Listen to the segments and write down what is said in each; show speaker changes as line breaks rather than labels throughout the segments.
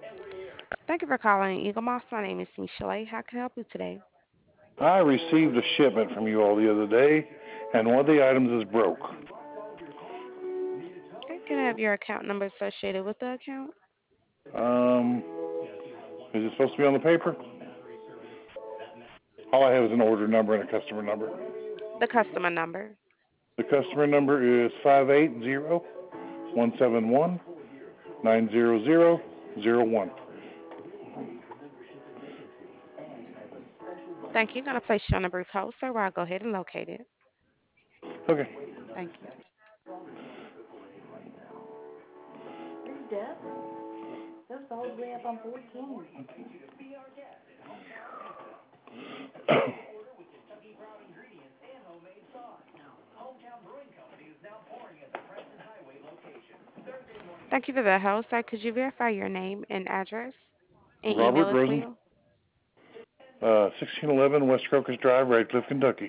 Thank you for calling Eagle Moss. My name is Michelle. How can I help you today?
I received a shipment from you all the other day, and one of the items is broke.
Okay, can I have your account number associated with the account?
Um, is it supposed to be on the paper? All I have is an order number and a customer number.
The customer number.
The customer number is 580-171-90001.
Thank you. Gonna place you on a brief hold, sir, while I go ahead and locate it.
Okay.
Thank you. Thank you for the hold, sir. Could you verify your name and address and email
Robert
as
Rosen,
well?
1611 West Crocus Drive, Radcliffe, Kentucky.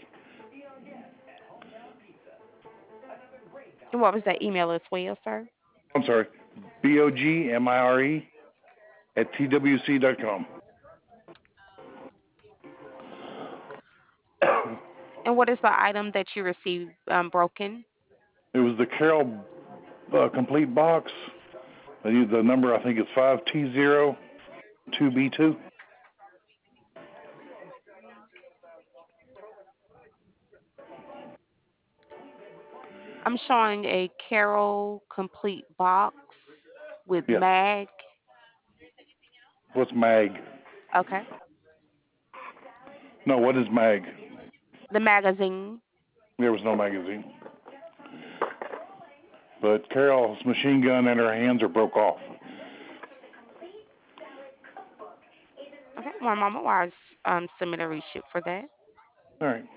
And what was that email as well, sir?
I'm sorry, BOGMIRE at TWC.com.
And what is the item that you received broken?
It was the Carol complete box. The number I think is 5T02B2.
I'm showing a Carol complete box with
Yes.
mag.
What's MAG?
Okay.
No, what is MAG?
The magazine.
There was no magazine. But Carol's machine gun and her hands are broke off.
Okay. One moment while I submit a reship for that.
All right.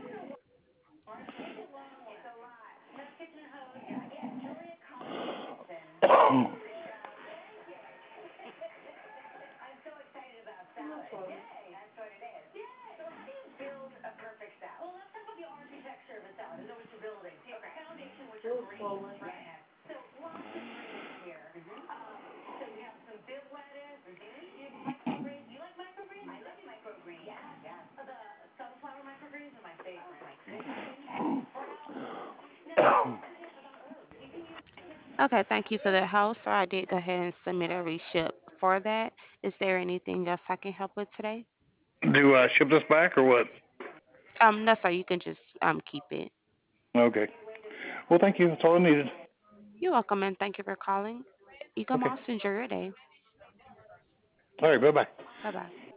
Okay, thank you for the help. So I did go ahead and submit a reship for that. Is there anything else I can help with today?
Do I ship this back or what?
No, sir. You can just keep it.
Okay. Well, thank you. That's all I needed.
You're welcome, and thank you for calling. Eagle
Okay.
Moss, enjoy your day.
All right. Bye bye.
Bye bye.